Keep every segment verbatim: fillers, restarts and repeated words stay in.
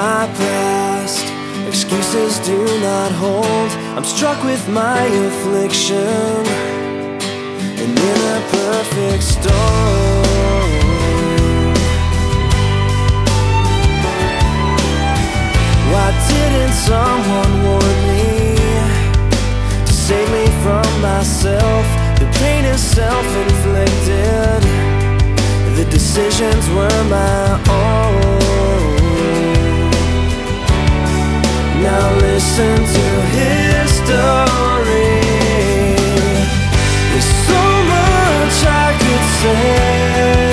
my past, excuses do not hold. I'm struck with my affliction, and in a perfect storm, why didn't someone warn me to save me from myself? The pain is self-inflicted, the decisions were my own. Now listen to history. There's so much I could say.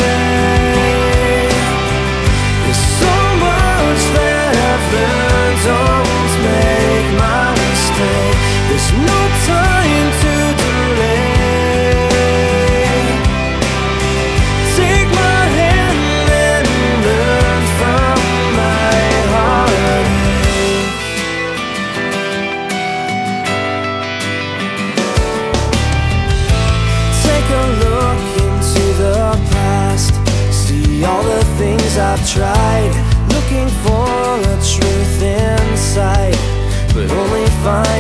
There's so much that I've learned. Don't make my mistake. There's no time to delay. Take my hand and learn from my heartache. Take a look into the past, see all the things I've tried, looking for a truth inside, but only find